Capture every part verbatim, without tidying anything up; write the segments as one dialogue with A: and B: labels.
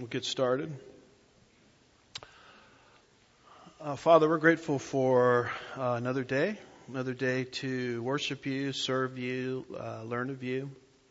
A: We'll get started. Uh, Father, we're grateful for uh, another day, another day to worship you, serve you, uh, learn of you.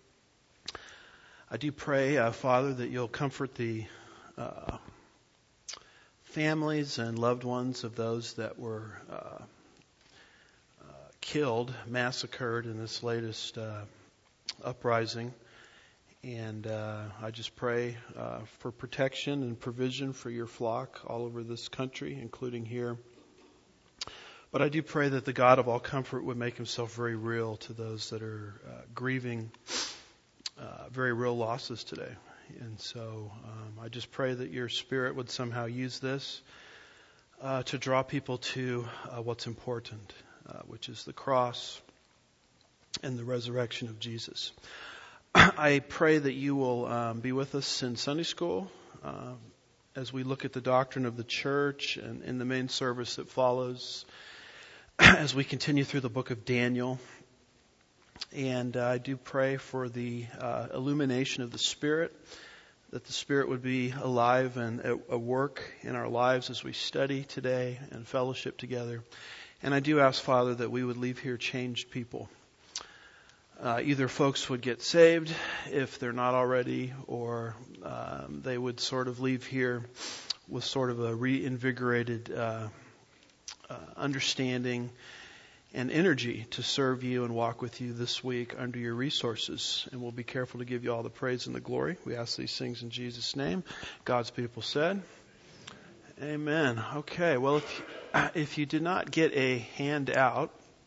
A: I do pray, uh, Father, that you'll comfort the uh, families and loved ones of those that were uh, uh, killed, massacred in this latest uh, uprising. And uh, I just pray uh, for protection and provision for your flock all over this country, including here. But I do pray that the God of all comfort would make himself very real to those that are uh, grieving uh, very real losses today. And so um, I just pray that your Spirit would somehow use this uh, to draw people to uh, what's important, uh, which is the cross and the resurrection of Jesus. I pray that you will um, be with us in Sunday school uh, as we look at the doctrine of the church and in the main service that follows as we continue through the book of Daniel. And uh, I do pray for the uh, illumination of the Spirit, that the Spirit would be alive and at work in our lives as we study today and fellowship together. And I do ask, Father, that we would leave here changed people. Uh, either folks would get saved if they're not already, or um, they would sort of leave here with sort of a reinvigorated uh, uh, understanding and energy to serve you and walk with you this week under your resources. And we'll be careful to give you all the praise and the glory. We ask these things in Jesus' name. God's people said, amen. Okay, well, if, if you did not get a handout,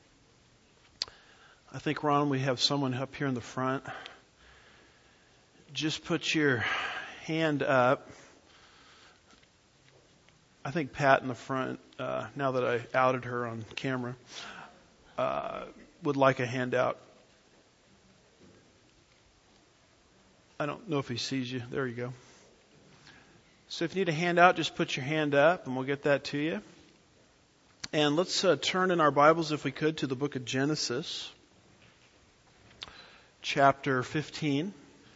A: I think, Ron, we have someone up here in the front. Just put your hand up. I think Pat in the front, uh, now that I outed her on camera, uh, would like a handout. I don't know if he sees you. There you go. So if you need a handout, just put your hand up and we'll get that to you. And let's uh, turn in our Bibles, if we could, to the book of Genesis. Chapter fifteen.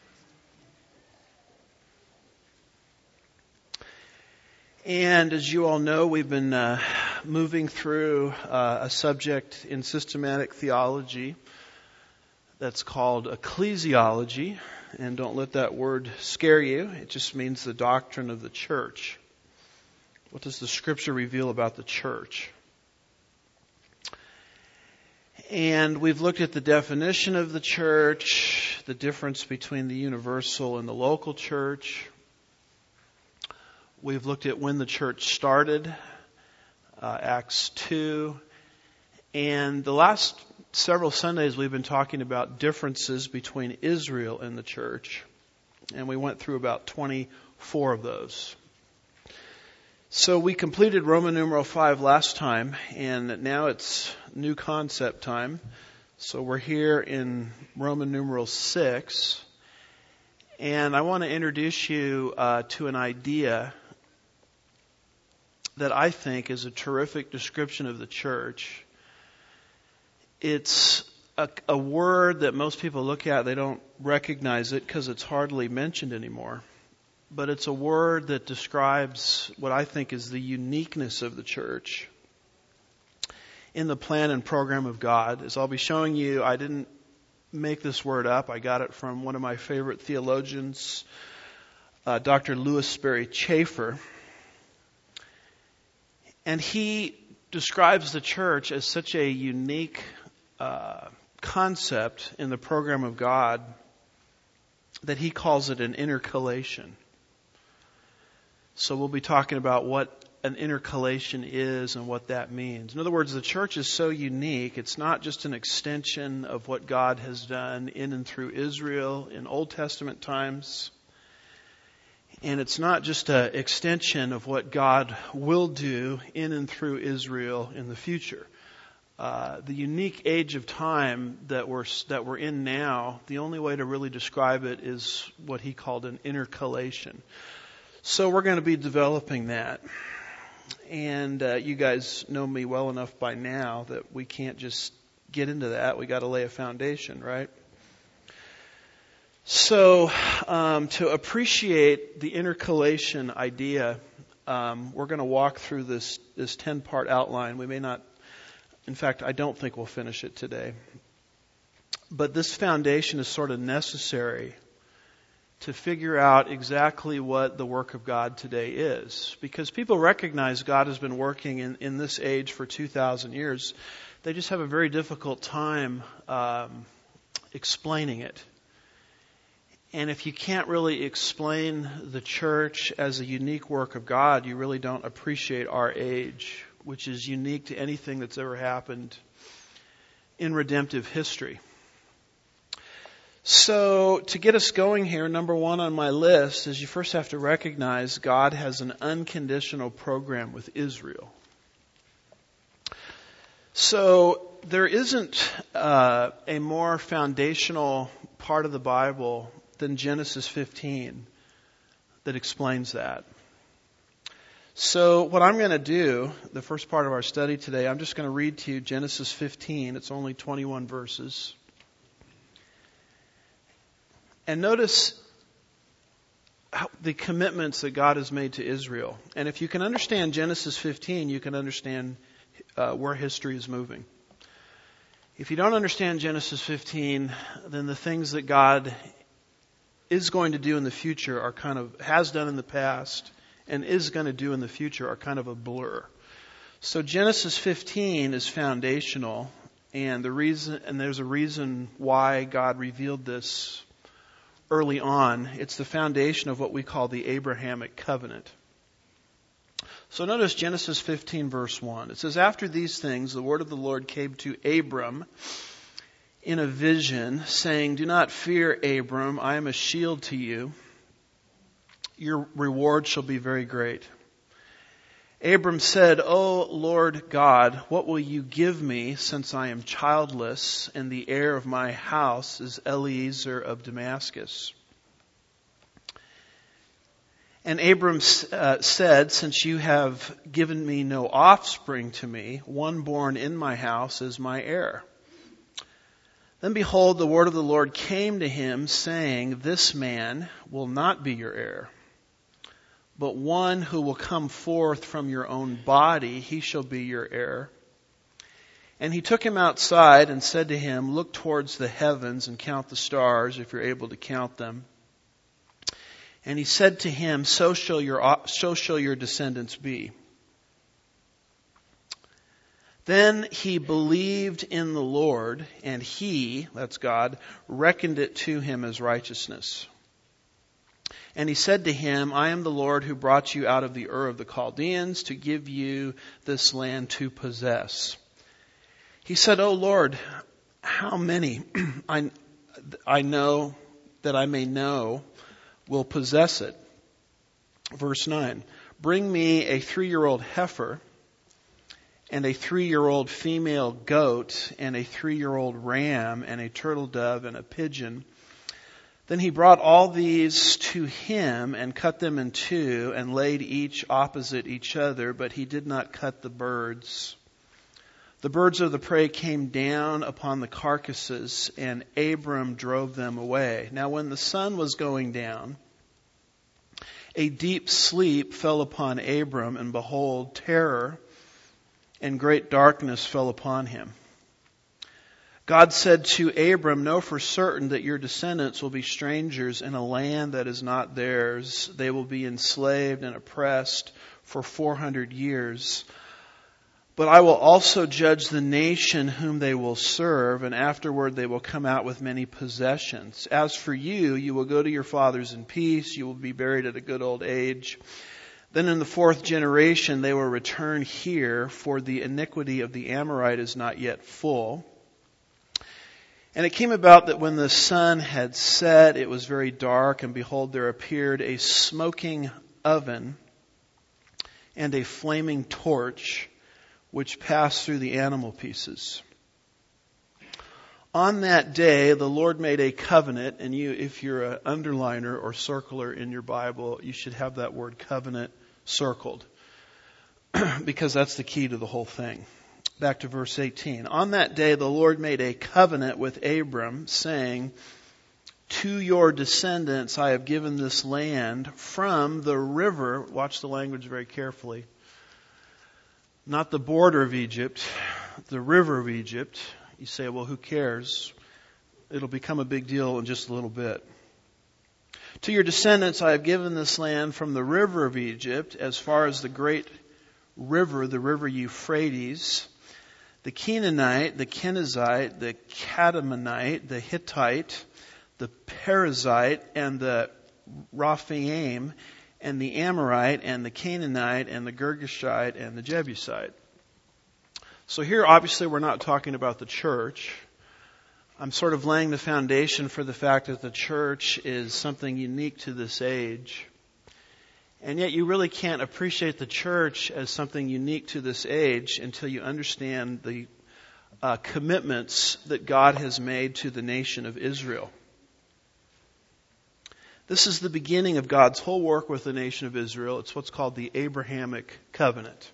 A: And as you all know, we've been uh, moving through uh, a subject in systematic theology that's called ecclesiology. And don't let that word scare you. It just means the doctrine of the church. What does the Scripture reveal about the church? And we've looked at the definition of the church, the difference between the universal and the local church. We've looked at when the church started, uh, Acts two. And the last several Sundays we've been talking about differences between Israel and the church. And we went through about twenty-four of those. So we completed Roman numeral five last time, and now it's new concept time. So we're here in Roman numeral six, and I want to introduce you uh, to an idea that I think is a terrific description of the church. It's a, a word that most people look at, they don't recognize it because it's hardly mentioned anymore. But it's a word that describes what I think is the uniqueness of the church in the plan and program of God. As I'll be showing you, I didn't make this word up. I got it from one of my favorite theologians, uh, Doctor Louis Sperry Chafer. And he describes the church as such a unique uh, concept in the program of God that he calls it an intercalation. So we'll be talking about what an intercalation is and what that means. In other words, the church is so unique. It's not just an extension of what God has done in and through Israel in Old Testament times. And it's not just an extension of what God will do in and through Israel in the future. Uh, the unique age of time that we're that we're in now, the only way to really describe it is what he called an intercalation. So we're going to be developing that. And uh, you guys know me well enough by now that we can't just get into that. We got to lay a foundation, right? So, um, to appreciate the intercalation idea, um, we're going to walk through this this ten-part outline. We may not, in fact, I don't think we'll finish it today. But this foundation is sort of necessary to figure out exactly what the work of God today is. Because people recognize God has been working in, in this age for two thousand years. They just have a very difficult time um, explaining it. And if you can't really explain the church as a unique work of God, you really don't appreciate our age, which is unique to anything that's ever happened in redemptive history. So, to get us going here, number one on my list is you first have to recognize God has an unconditional program with Israel. So, there isn't uh, a more foundational part of the Bible than Genesis fifteen that explains that. So what I'm going to do, the first part of our study today, I'm just going to read to you Genesis fifteen. It's only twenty-one verses. And notice how, the commitments that God has made to Israel. And if you can understand Genesis fifteen, you can understand uh, where history is moving. If you don't understand Genesis fifteen, then the things that God is going to do in the future are kind of, has done in the past, and is going to do in the future are kind of a blur. So Genesis fifteen is foundational, and the reason, and there's a reason why God revealed this early on. It's the foundation of what we call the Abrahamic covenant. So notice Genesis fifteen verse one. It says, "After these things, the word of the Lord came to Abram in a vision, saying, 'Do not fear, Abram, I am a shield to you. Your reward shall be very great.' Abram said, 'O Lord God, what will you give me, since I am childless, and the heir of my house is Eliezer of Damascus?' And Abram uh, said, 'Since you have given me no offspring to me, one born in my house is my heir.' Then behold, the word of the Lord came to him, saying, 'This man will not be your heir, but one who will come forth from your own body, he shall be your heir.' And he took him outside and said to him, 'Look towards the heavens and count the stars, if you're able to count them.' And he said to him, 'So shall your, so shall your descendants be.' Then he believed in the Lord, and he," that's God, "reckoned it to him as righteousness. And he said to him, 'I am the Lord who brought you out of the Ur of the Chaldeans to give you this land to possess.' He said, 'O Lord, how many I, I know that I may know will possess it?' Verse nine, 'Bring me a three-year-old heifer, and a three-year-old female goat, and a three-year-old ram, and a turtle dove, and a pigeon.' Then he brought all these to him, and cut them in two, and laid each opposite each other, but he did not cut the birds. The birds of the prey came down upon the carcasses, and Abram drove them away. Now when the sun was going down, a deep sleep fell upon Abram, and behold, terror and great darkness fell upon him. God said to Abram, 'Know for certain that your descendants will be strangers in a land that is not theirs. They will be enslaved and oppressed for four hundred years. But I will also judge the nation whom they will serve, and afterward they will come out with many possessions. As for you, you will go to your fathers in peace. You will be buried at a good old age. Then in the fourth generation they will return here, for the iniquity of the Amorite is not yet full.' And it came about that when the sun had set, it was very dark, and behold, there appeared a smoking oven and a flaming torch, which passed through the animal pieces. On that day, the Lord made a covenant," and you, if you're an underliner or circler in your Bible, you should have that word covenant circled, because that's the key to the whole thing. Back to verse eighteen. "On that day, the Lord made a covenant with Abram, saying, To your descendants I have given this land from the river, watch the language very carefully, not the border of Egypt, the river of Egypt. You say, well, who cares? It'll become a big deal in just a little bit. To your descendants I have given this land from the river of Egypt as far as the great river, the river Euphrates, the Canaanite, the Kenizzite, the Cadamonite, the Hittite, the Perizzite, and the Rephaim, and the Amorite, and the Canaanite, and the Girgashite, and the Jebusite. So here, obviously, we're not talking about the church. I'm sort of laying the foundation for the fact that the church is something unique to this age. And yet you really can't appreciate the church as something unique to this age until you understand the uh, commitments that God has made to the nation of Israel. This is the beginning of God's whole work with the nation of Israel. It's what's called the Abrahamic covenant.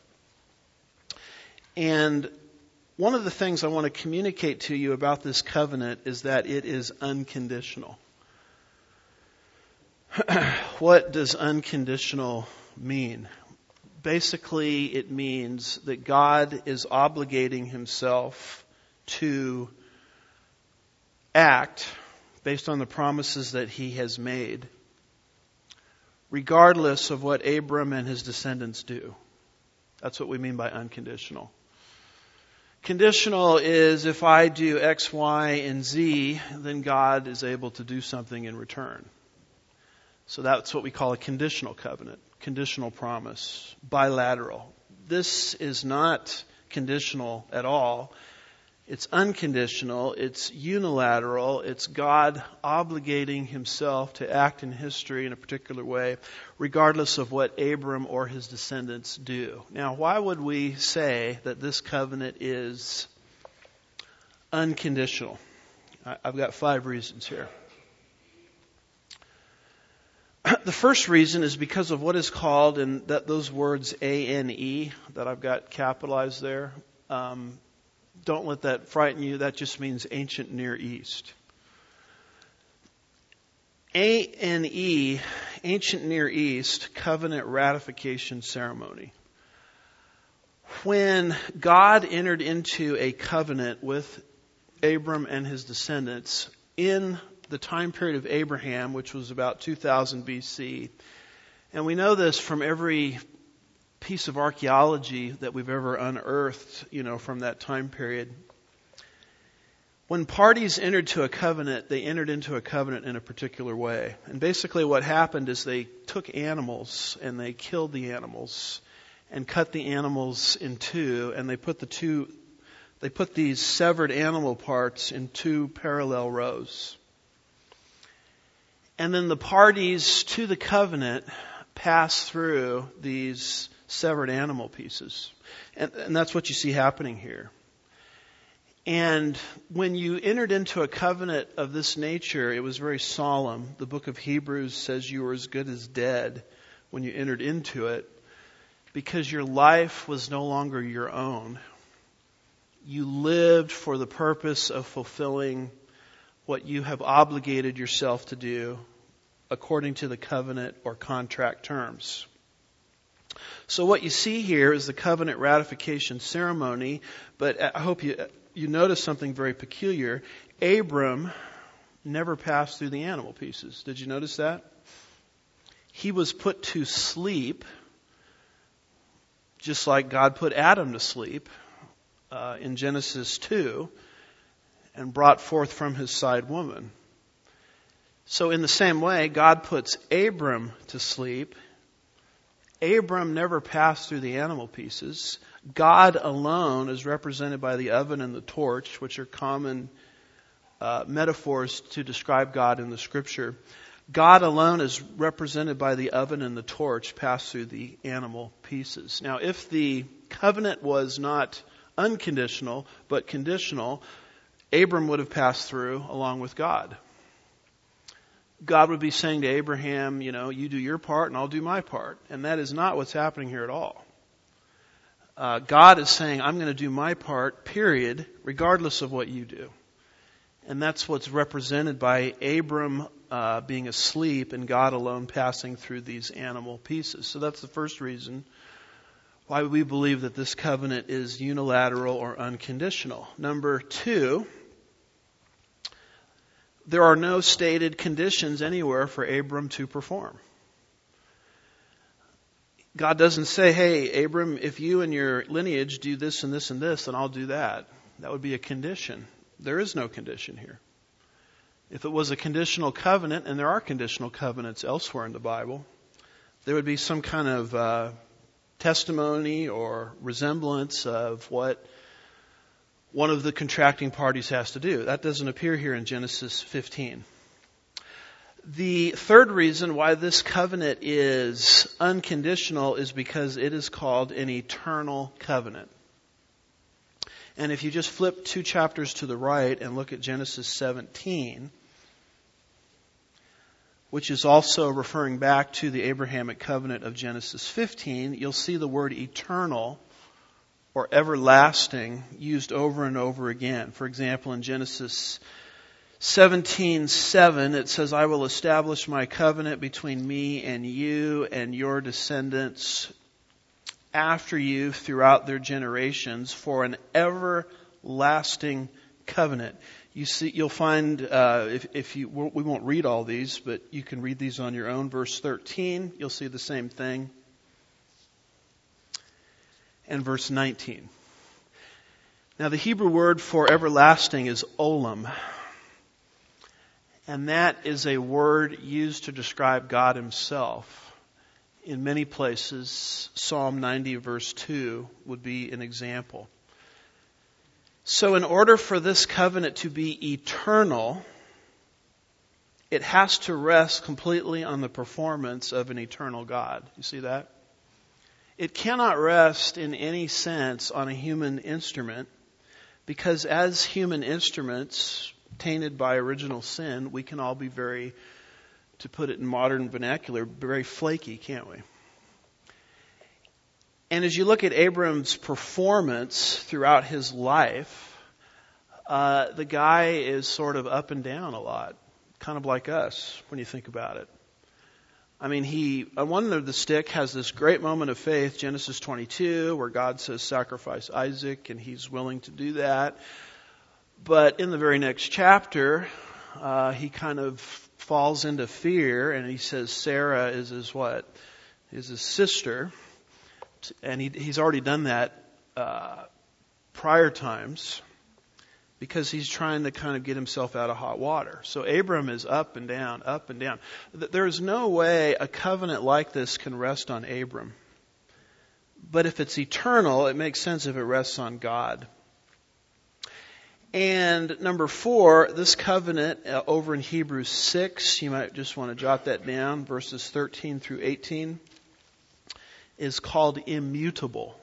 A: And one of the things I want to communicate to you about this covenant is that it is unconditional. What does unconditional mean? Basically, it means that God is obligating himself to act based on the promises that he has made, regardless of what Abram and his descendants do. That's what we mean by unconditional. Conditional is if I do X, Y, and Z, then God is able to do something in return. So that's what we call a conditional covenant, conditional promise, bilateral. This is not conditional at all. It's unconditional, it's unilateral, it's God obligating himself to act in history in a particular way, regardless of what Abram or his descendants do. Now, why would we say that this covenant is unconditional? I've got five reasons here. The first reason is because of what is called, and that those words A N E that I've got capitalized there. Um, Don't let that frighten you. That just means ancient Near East. A N E, ancient Near East, covenant ratification ceremony. When God entered into a covenant with Abram and his descendants in the time period of Abraham, which was about two thousand B C, and we know this from every piece of archaeology that we've ever unearthed, you know, from that time period. When parties entered to a covenant, they entered into a covenant in a particular way. And basically what happened is they took animals and they killed the animals and cut the animals in two, and they put the two, they put these severed animal parts in two parallel rows. And then the parties to the covenant pass through these severed animal pieces. And, and that's what you see happening here. And when you entered into a covenant of this nature, it was very solemn. The book of Hebrews says you were as good as dead when you entered into it, because your life was no longer your own. You lived for the purpose of fulfilling what you have obligated yourself to do according to the covenant or contract terms. So what you see here is the covenant ratification ceremony, but I hope you you notice something very peculiar. Abram never passed through the animal pieces. Did you notice that? He was put to sleep, just like God put Adam to sleep uh, in Genesis two, and brought forth from his side woman. So in the same way, God puts Abram to sleep. Abram never passed through the animal pieces. God alone is represented by the oven and the torch, which are common uh, metaphors to describe God in the Scripture. God alone is represented by the oven and the torch passed through the animal pieces. Now, if the covenant was not unconditional, but conditional, Abram would have passed through along with God. God would be saying to Abraham, you know, you do your part and I'll do my part. And that is not what's happening here at all. Uh, God is saying, I'm going to do my part, period, regardless of what you do. And that's what's represented by Abram uh, being asleep and God alone passing through these animal pieces. So that's the first reason why we believe that this covenant is unilateral or unconditional. Number two, there are no stated conditions anywhere for Abram to perform. God doesn't say, hey, Abram, if you and your lineage do this and this and this, then I'll do that. That would be a condition. There is no condition here. If it was a conditional covenant, and there are conditional covenants elsewhere in the Bible, there would be some kind of uh, testimony or resemblance of what one of the contracting parties has to do. That doesn't appear here in Genesis fifteen. The third reason why this covenant is unconditional is because it is called an eternal covenant. And if you just flip two chapters to the right and look at Genesis seventeen, which is also referring back to the Abrahamic covenant of Genesis fifteen, you'll see the word eternal or everlasting used over and over again. For example, in Genesis seventeen seven, it says, I will establish my covenant between me and you and your descendants after you throughout their generations for an everlasting covenant. You see, you'll find, uh, if, if you, we won't read all these, but you can read these on your own. Verse thirteen, you'll see the same thing. And verse nineteen. Now the Hebrew word for everlasting is olam. And that is a word used to describe God Himself. In many places, Psalm ninety verse two would be an example. So in order for this covenant to be eternal, it has to rest completely on the performance of an eternal God. You see that? It cannot rest in any sense on a human instrument, because as human instruments tainted by original sin, we can all be very, to put it in modern vernacular, very flaky, can't we? And as you look at Abram's performance throughout his life, uh, the guy is sort of up and down a lot, kind of like us when you think about it. I mean, he, on one end of the stick, has this great moment of faith, Genesis twenty-two, where God says, sacrifice Isaac, and he's willing to do that. But in the very next chapter, uh, he kind of falls into fear, and he says Sarah is his what? Is his sister. And he, he's already done that uh, prior times, because he's trying to kind of get himself out of hot water. So Abram is up and down, up and down. There's no way a covenant like this can rest on Abram. But if it's eternal, it makes sense if it rests on God. And number four, this covenant uh, over in Hebrews six, you might just want to jot that down, verses thirteen through eighteen, is called immutable.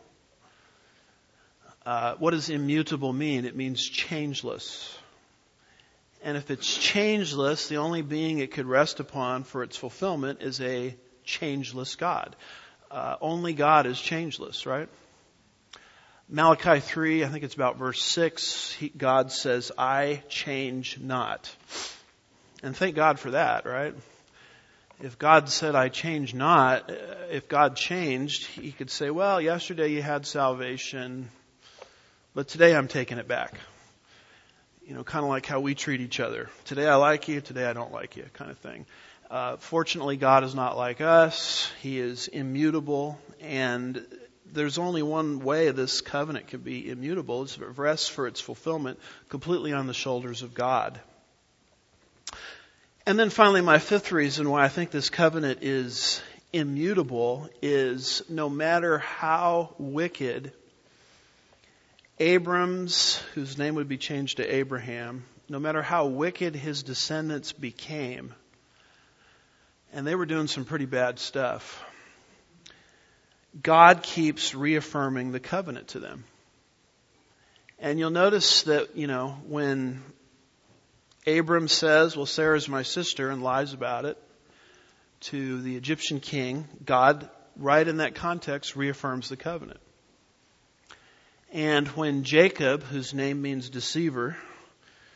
A: Uh, what does immutable mean? It means changeless. And if it's changeless, the only being it could rest upon for its fulfillment is a changeless God. Uh, only God is changeless, right? Malachi three, I think it's about verse six, he, God says, I change not. And thank God for that, right? If God said, I change not, if God changed, He could say, well, yesterday you had salvation, but today I'm taking it back. You know, kind of like how we treat each other. Today I like you, today I don't like you, kind of thing. Uh, fortunately, God is not like us. He is immutable, and there's only one way this covenant can be immutable. It's, it rests for its fulfillment completely on the shoulders of God. And then finally, my fifth reason why I think this covenant is immutable is no matter how wicked Abram's, whose name would be changed to Abraham, no matter how wicked his descendants became, and they were doing some pretty bad stuff, God keeps reaffirming the covenant to them. And you'll notice that, you know, when Abram says, well, Sarah's my sister, and lies about it to the Egyptian king, God, right in that context, reaffirms the covenant. And when Jacob, whose name means deceiver,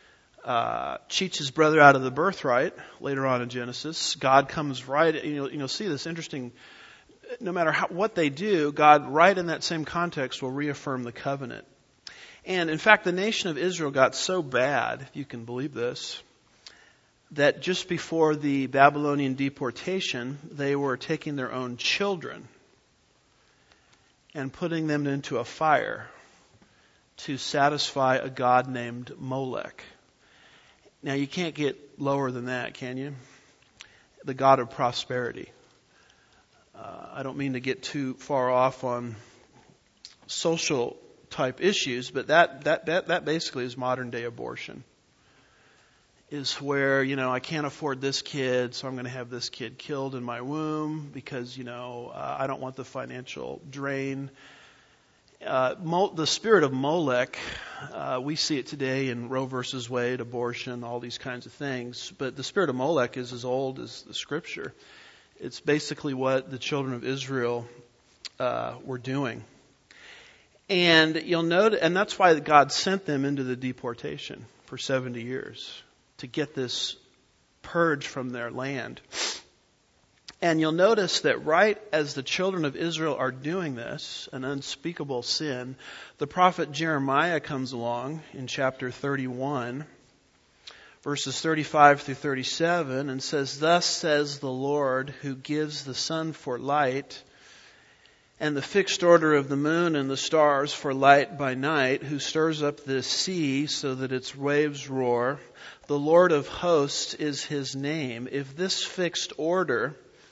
A: uh, cheats his brother out of the birthright later on in Genesis. God comes right, you know, you'll see this interesting, no matter how, what they do, God right in that same context will reaffirm the covenant. And in fact, the nation of Israel got so bad, if you can believe this, that just before the Babylonian deportation, they were taking their own children and putting them into a fire to satisfy a god named Molech. Now, you can't get lower than that, can you? The god of prosperity. Uh, I don't mean to get too far off on social type issues, but that, that, that, that basically is modern day abortion. Is where, you know, I can't afford this kid, so I'm going to have this kid killed in my womb because, you know, uh, I don't want the financial drain. Uh, Mo- the spirit of Molech, uh, we see it today in Roe versus Wade, abortion, all these kinds of things. But the spirit of Molech is as old as the Scripture. It's basically what the children of Israel uh, were doing. And you'll note, and that's why God sent them into the deportation for seventy years, to get this purge from their land. And you'll notice that right as the children of Israel are doing this, an unspeakable sin, the prophet Jeremiah comes along in chapter thirty-one, verses thirty-five through thirty-seven, and says, "Thus says the Lord, who gives the sun for light, and the fixed order of the moon and the stars for light by night, who stirs up the sea so that its waves roar. The Lord of hosts is his name. If this fixed order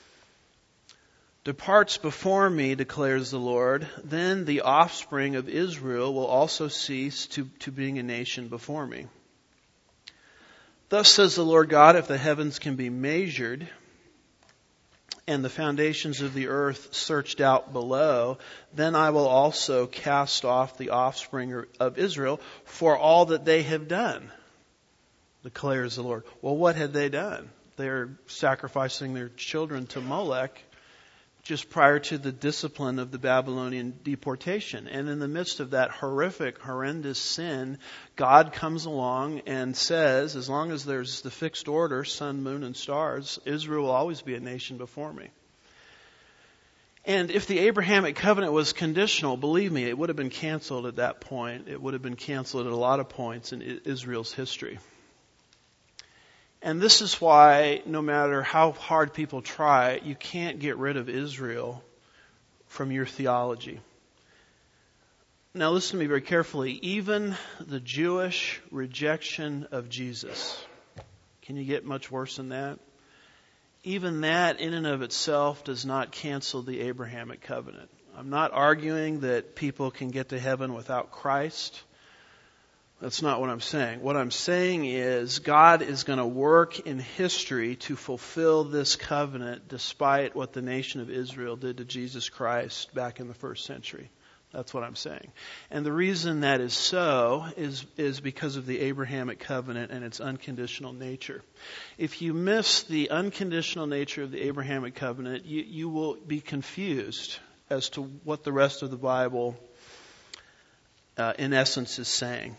A: departs before me, declares the Lord, then the offspring of Israel will also cease to, to being a nation before me. Thus says the Lord God, if the heavens can be measured, and the foundations of the earth searched out below, then I will also cast off the offspring of Israel for all that they have done, declares the Lord." Well, what had they done? They're sacrificing their children to Molech just prior to the discipline of the Babylonian deportation. And in the midst of that horrific, horrendous sin, God comes along and says, as long as there's the fixed order, sun, moon, and stars, Israel will always be a nation before me. And if the Abrahamic covenant was conditional, believe me, it would have been canceled at that point. It would have been canceled at a lot of points in Israel's history. And this is why, no matter how hard people try, you can't get rid of Israel from your theology. Now listen to me very carefully. Even the Jewish rejection of Jesus, can you get much worse than that? Even that in and of itself does not cancel the Abrahamic covenant. I'm not arguing that people can get to heaven without Christ. That's not what I'm saying. What I'm saying is God is going to work in history to fulfill this covenant despite what the nation of Israel did to Jesus Christ back in the first century. That's what I'm saying. And the reason that is so is, is because of the Abrahamic covenant and its unconditional nature. If you miss the unconditional nature of the Abrahamic covenant, you, you will be confused as to what the rest of the Bible, uh, in essence, is saying.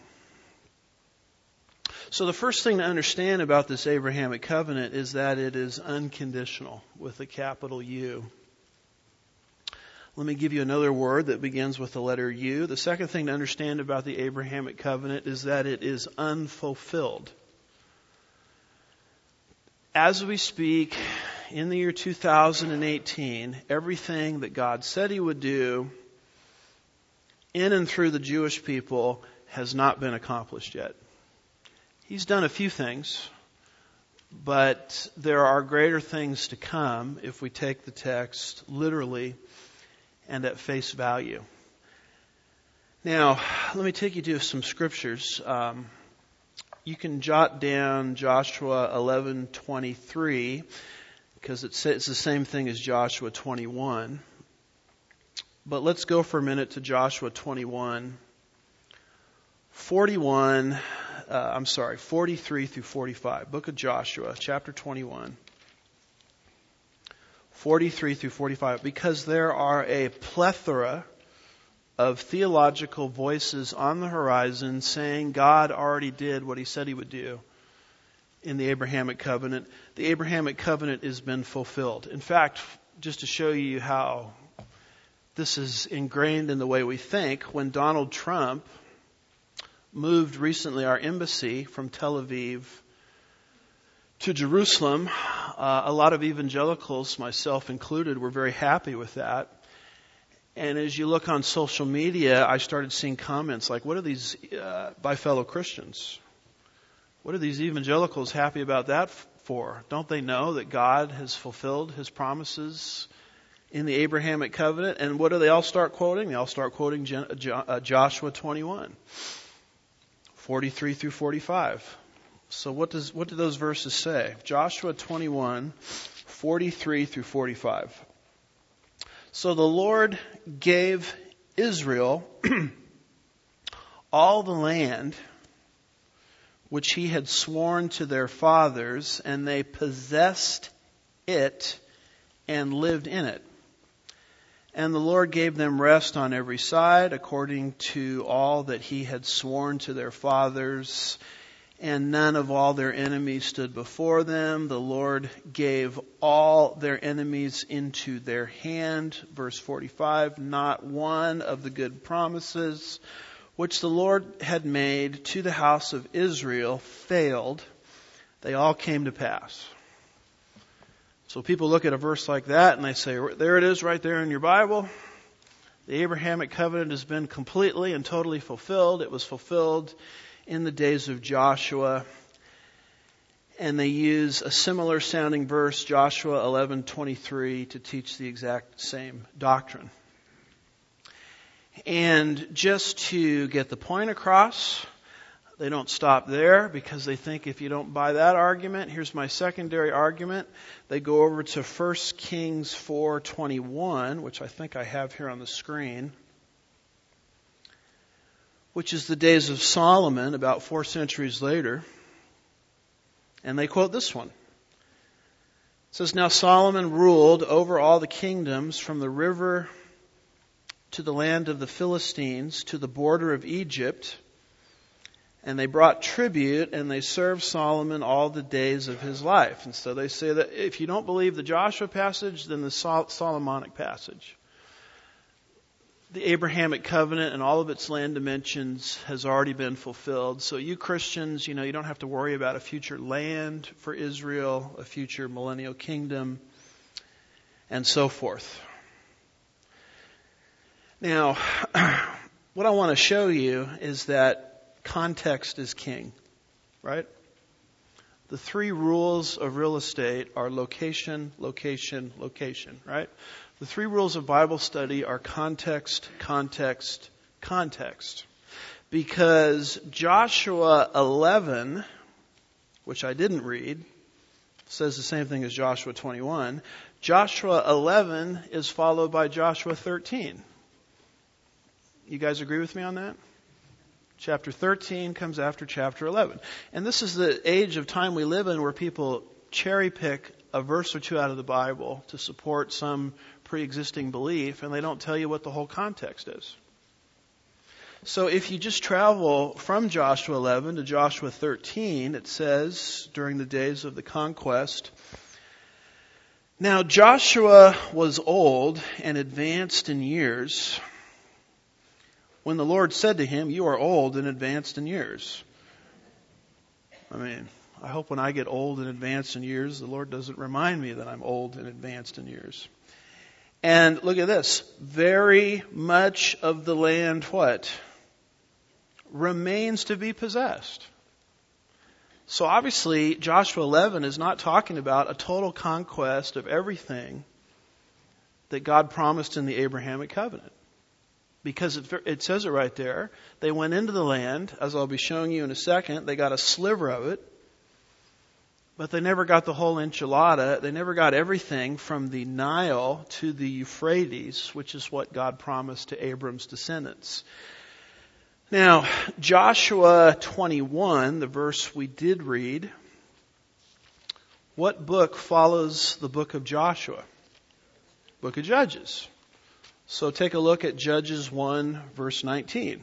A: So the first thing to understand about this Abrahamic covenant is that it is unconditional with a capital U. Let me give you another word that begins with the letter U. The second thing to understand about the Abrahamic covenant is that it is unfulfilled. As we speak, in the year two thousand eighteen, everything that God said He would do in and through the Jewish people has not been accomplished yet. He's done a few things, but there are greater things to come if we take the text literally and at face value. Now, let me take you to some scriptures. Um, you can jot down Joshua eleven twenty-three because it's the same thing as Joshua twenty-one. But let's go for a minute to Joshua twenty-one, forty-one. Uh, I'm sorry, forty-three through forty-five. Book of Joshua, chapter twenty-one. forty-three through forty-five. Because there are a plethora of theological voices on the horizon saying God already did what he said he would do in the Abrahamic covenant. The Abrahamic covenant has been fulfilled. In fact, just to show you how this is ingrained in the way we think, when Donald Trump moved recently our embassy from Tel Aviv to Jerusalem, uh, a lot of evangelicals, myself included, were very happy with that. And as you look on social media, I started seeing comments like, what are these, uh, by fellow Christians? What are these evangelicals happy about that f- for? Don't they know that God has fulfilled his promises in the Abrahamic covenant? And what do they all start quoting? They all start quoting Gen- Jo- uh, Joshua twenty-one, forty-three through forty-five. So what does what do those verses say? Joshua twenty-one, forty-three through forty-five. So the Lord gave Israel all the land which he had sworn to their fathers, and they possessed it and lived in it. And the Lord gave them rest on every side, according to all that he had sworn to their fathers, and none of all their enemies stood before them. The Lord gave all their enemies into their hand. Verse forty-five, not one of the good promises which the Lord had made to the house of Israel failed. They all came to pass. So people look at a verse like that and they say, there it is right there in your Bible. The Abrahamic covenant has been completely and totally fulfilled. It was fulfilled in the days of Joshua. And they use a similar sounding verse, Joshua eleven twenty-three, to teach the exact same doctrine. And just to get the point across, they don't stop there because they think if you don't buy that argument, here's my secondary argument. They go over to First Kings four twenty-one, which I think I have here on the screen, which is the days of Solomon, about four centuries later. And they quote this one. It says, now Solomon ruled over all the kingdoms from the river to the land of the Philistines, to the border of Egypt. And they brought tribute and they served Solomon all the days of his life. And so they say that if you don't believe the Joshua passage, then the Sol- Solomonic passage. The Abrahamic covenant and all of its land dimensions has already been fulfilled. So you Christians, you know, you don't have to worry about a future land for Israel, a future millennial kingdom, and so forth. Now, what I want to show you is that context is king, right? The three rules of real estate are location, location, location, right? The three rules of Bible study are context, context, context. Because Joshua eleven, which I didn't read, says the same thing as Joshua twenty-one. Joshua eleven is followed by Joshua thirteen. You guys agree with me on that? Chapter thirteen comes after chapter eleven. And this is the age of time we live in where people cherry pick a verse or two out of the Bible to support some pre-existing belief, and they don't tell you what the whole context is. So if you just travel from Joshua eleven to Joshua thirteen, it says, during the days of the conquest, now Joshua was old and advanced in years when the Lord said to him, you are old and advanced in years. I mean, I hope when I get old and advanced in years, the Lord doesn't remind me that I'm old and advanced in years. And look at this. Very much of the land, what? Remains to be possessed. So obviously, Joshua eleven is not talking about a total conquest of everything that God promised in the Abrahamic covenant. Because it, it says it right there. They went into the land, as I'll be showing you in a second. They got a sliver of it. But they never got the whole enchilada. They never got everything from the Nile to the Euphrates, which is what God promised to Abram's descendants. Now, Joshua twenty-one, the verse we did read, what book follows the book of Joshua? Book of Judges. So take a look at Judges one, verse nineteen.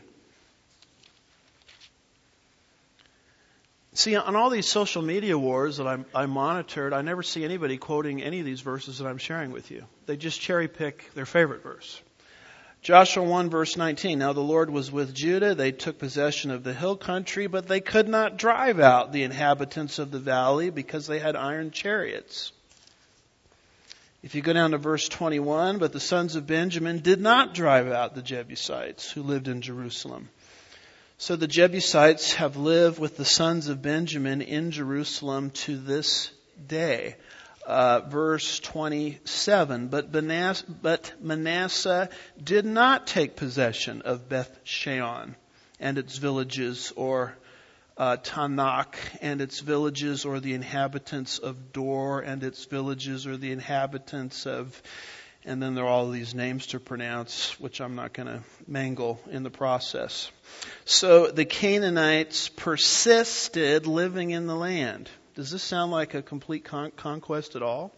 A: See, on all these social media wars that I'm, I monitored, I never see anybody quoting any of these verses that I'm sharing with you. They just cherry pick their favorite verse. Joshua one, verse nineteen. Now the Lord was with Judah. They took possession of the hill country, but they could not drive out the inhabitants of the valley because they had iron chariots. If you go down to verse twenty-one, but the sons of Benjamin did not drive out the Jebusites who lived in Jerusalem. So the Jebusites have lived with the sons of Benjamin in Jerusalem to this day. Uh, verse twenty-seven, but Manasseh, but Manasseh did not take possession of Beth Shean and its villages, or uh, Tanakh and its villages, or the inhabitants of Dor and its villages, or the inhabitants of, and then there are all these names to pronounce, which I'm not going to mangle in the process. So the Canaanites persisted living in the land. Does this sound like a complete con- conquest at all?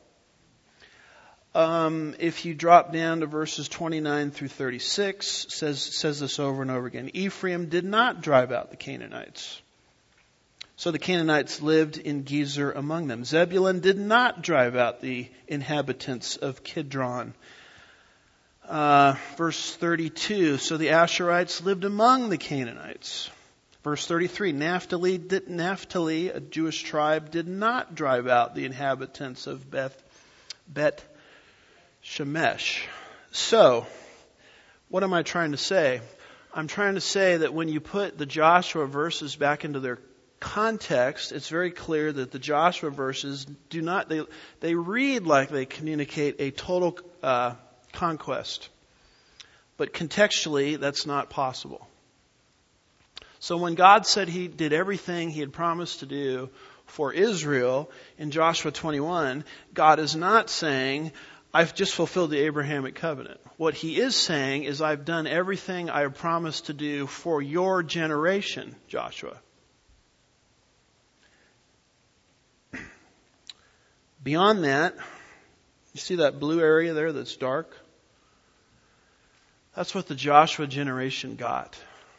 A: Um, if you drop down to verses twenty-nine through thirty-six, says says this over and over again. Ephraim did not drive out the Canaanites. So the Canaanites lived in Gezer among them. Zebulun did not drive out the inhabitants of Kidron. Uh, verse thirty-two, so the Asherites lived among the Canaanites. Verse thirty-three, Naphtali, did, Naphtali, a Jewish tribe, did not drive out the inhabitants of Beth, Bet Shemesh. So, what am I trying to say? I'm trying to say that when you put the Joshua verses back into their context, it's very clear that the Joshua verses do not, they, they read like they communicate a total uh, conquest. But contextually, that's not possible. So when God said He did everything He had promised to do for Israel in Joshua twenty-one, God is not saying, I've just fulfilled the Abrahamic covenant. What He is saying is, I've done everything I have promised to do for your generation, Joshua. Beyond that, you see that blue area there that's dark? That's what the Joshua generation got.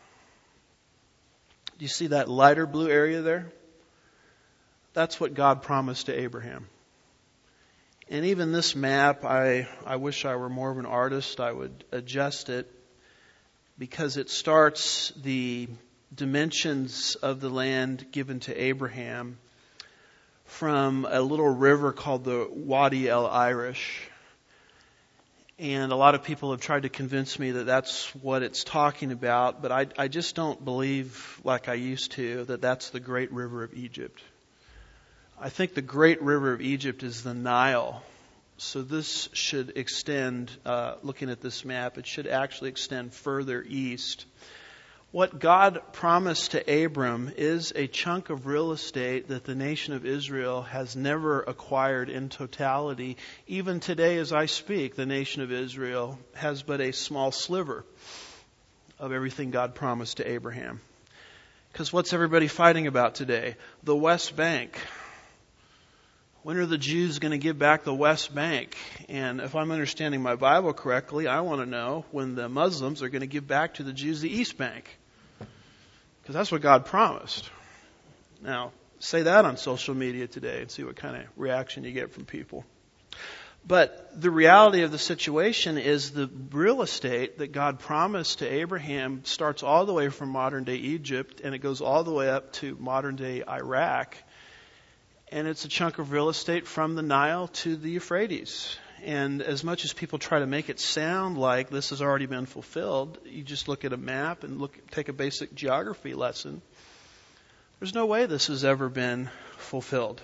A: Do you see that lighter blue area there? That's what God promised to Abraham. And even this map, I, I wish I were more of an artist. I would adjust it because it starts the dimensions of the land given to Abraham from a little river called the Wadi El Irish. And a lot of people have tried to convince me that that's what it's talking about, but I, I just don't believe, like I used to, that that's the great river of Egypt. I think the great river of Egypt is the Nile. So this should extend, uh, looking at this map, it should actually extend further east. What God promised to Abram is a chunk of real estate that the nation of Israel has never acquired in totality. Even today as I speak, the nation of Israel has but a small sliver of everything God promised to Abraham. Because what's everybody fighting about today? The West Bank. When are the Jews going to give back the West Bank? And if I'm understanding my Bible correctly, I want to know when the Muslims are going to give back to the Jews the East Bank. Because that's what God promised. Now, say that on social media today and see what kind of reaction you get from people. But the reality of the situation is the real estate that God promised to Abraham starts all the way from modern day Egypt and it goes all the way up to modern day Iraq. And it's a chunk of real estate from the Nile to the Euphrates. And as much as people try to make it sound like this has already been fulfilled, you just look at a map and look, take a basic geography lesson. There's no way this has ever been fulfilled.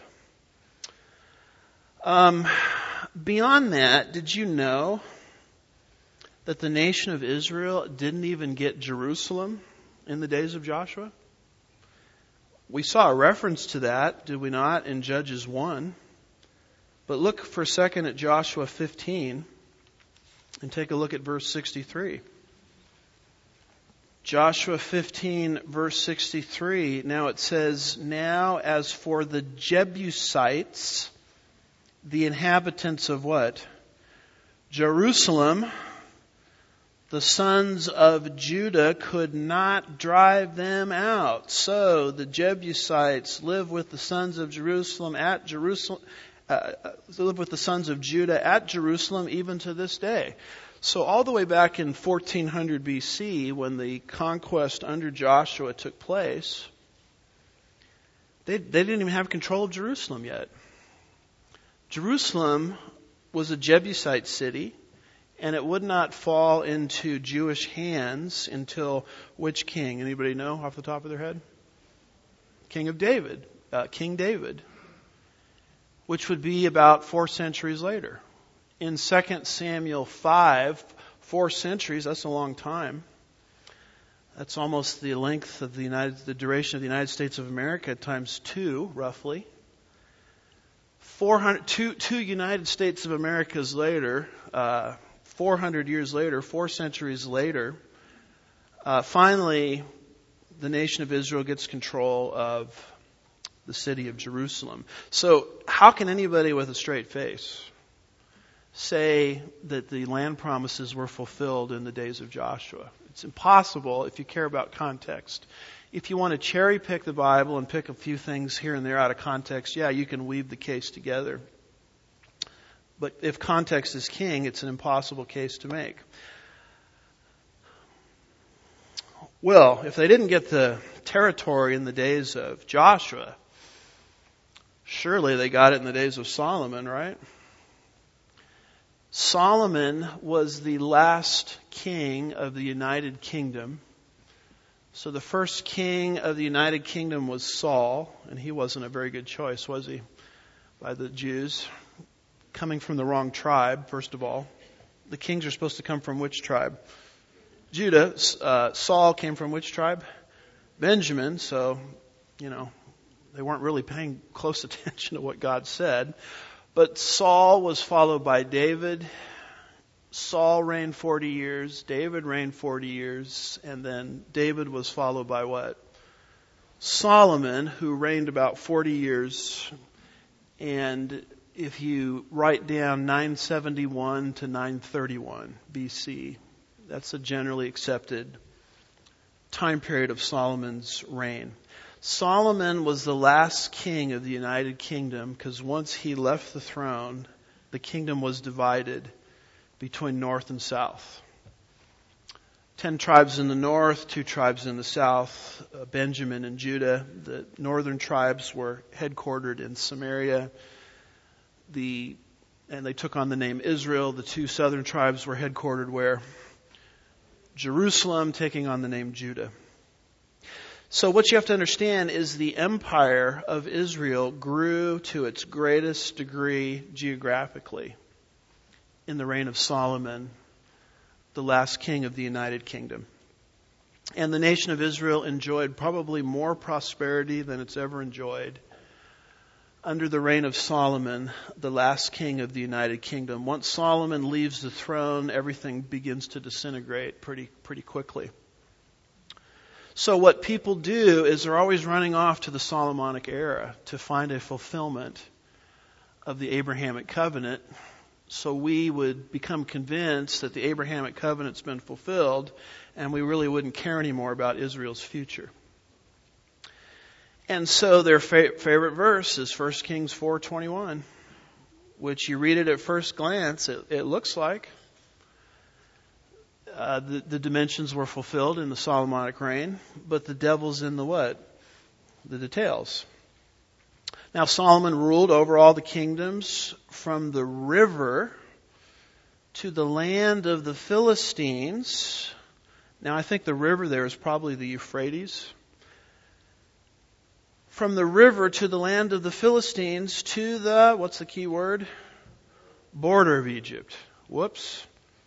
A: Um, beyond that, did you know that the nation of Israel didn't even get Jerusalem in the days of Joshua? We saw a reference to that, did we not, in Judges one? But look for a second at Joshua fifteen and take a look at verse sixty-three. Joshua fifteen, verse sixty-three. Now it says, now as for the Jebusites, the inhabitants of what? Jerusalem, the sons of Judah could not drive them out. So the Jebusites live with the sons of Jerusalem at Jerusalem, uh, live with the sons of Judah at Jerusalem even to this day. So all the way back in fourteen hundred B C, when the conquest under Joshua took place, they, they didn't even have control of Jerusalem yet. Jerusalem was a Jebusite city, and it would not fall into Jewish hands until which king? Anybody know off the top of their head? King of David, uh, King David, which would be about four centuries later. In Second Samuel five, four centuries, that's a long time. That's almost the length of the United, the duration of the United States of America times two, roughly. four hundred, two, two United States of Americas later, uh, four hundred years later, four centuries later, uh, finally, the nation of Israel gets control of the city of Jerusalem. So how can anybody with a straight face say that the land promises were fulfilled in the days of Joshua? It's impossible if you care about context. If you want to cherry pick the Bible and pick a few things here and there out of context, yeah, you can weave the case together. But if context is king, it's an impossible case to make. Well, if they didn't get the territory in the days of Joshua, surely they got it in the days of Solomon, right? Solomon was the last king of the United Kingdom. So the first king of the United Kingdom was Saul, and he wasn't a very good choice, was he, by the Jews? Coming from the wrong tribe, first of all. The kings are supposed to come from which tribe? Judah. Uh, Saul came from which tribe? Benjamin. So, you know, they weren't really paying close attention to what God said. But Saul was followed by David. Saul reigned forty years. David reigned forty years. And then David was followed by what? Solomon, who reigned about forty years. And if you write down nine seventy-one to nine thirty-one B C, that's a generally accepted time period of Solomon's reign. Solomon was the last king of the United Kingdom because once he left the throne, the kingdom was divided between north and south. Ten tribes in the north, two tribes in the south, uh, Benjamin and Judah. The northern tribes were headquartered in Samaria. The, and they took on the name Israel. The two southern tribes were headquartered where? Jerusalem, taking on the name Judah. So what you have to understand is the empire of Israel grew to its greatest degree geographically in the reign of Solomon, the last king of the United Kingdom. And the nation of Israel enjoyed probably more prosperity than it's ever enjoyed under the reign of Solomon, the last king of the United Kingdom. Once Solomon leaves the throne, everything begins to disintegrate pretty pretty quickly. So what people do is they're always running off to the Solomonic era to find a fulfillment of the Abrahamic covenant. So we would become convinced that the Abrahamic covenant's been fulfilled, and we really wouldn't care anymore about Israel's future. And so their fa- favorite verse is First Kings four twenty-one, which you read it at first glance, it, it looks like uh, the, the dimensions were fulfilled in the Solomonic reign, but the devil's in the what? The details. Now Solomon ruled over all the kingdoms from the river to the land of the Philistines. Now I think the river there is probably the Euphrates. From the river to the land of the Philistines to the, what's the key word? Border of Egypt. Whoops.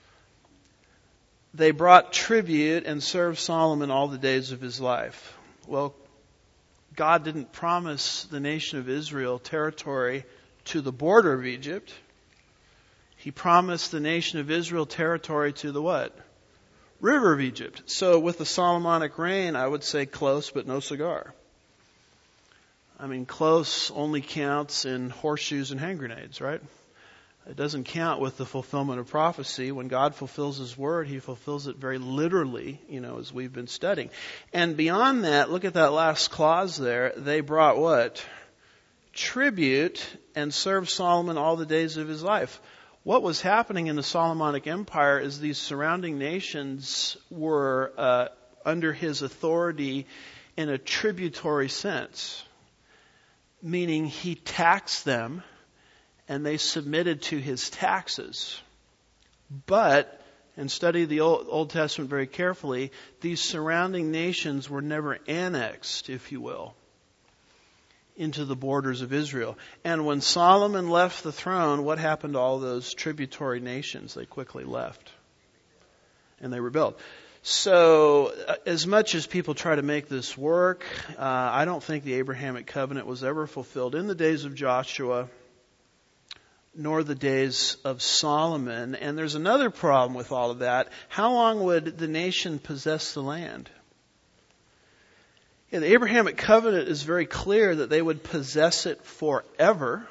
A: They brought tribute and served Solomon all the days of his life. Well, God didn't promise the nation of Israel territory to the border of Egypt. He promised the nation of Israel territory to the what? River of Egypt. So with the Solomonic reign, I would say close but no cigar. I mean, close only counts in horseshoes and hand grenades, right? It doesn't count with the fulfillment of prophecy. When God fulfills His word, He fulfills it very literally, you know, as we've been studying. And beyond that, look at that last clause there. They brought what? Tribute, and served Solomon all the days of his life. What was happening in the Solomonic Empire is these surrounding nations were uh, under his authority in a tributary sense, meaning he taxed them and they submitted to his taxes. But, and study the Old, Old Testament very carefully, these surrounding nations were never annexed, if you will, into the borders of Israel. And when Solomon left the throne, what happened to all those tributary nations? They quickly left. And they rebelled. So, uh, as much as people try to make this work, uh, I don't think the Abrahamic covenant was ever fulfilled in the days of Joshua, nor the days of Solomon. And there's another problem with all of that. How long would the nation possess the land? Yeah, the Abrahamic covenant is very clear that they would possess it forever.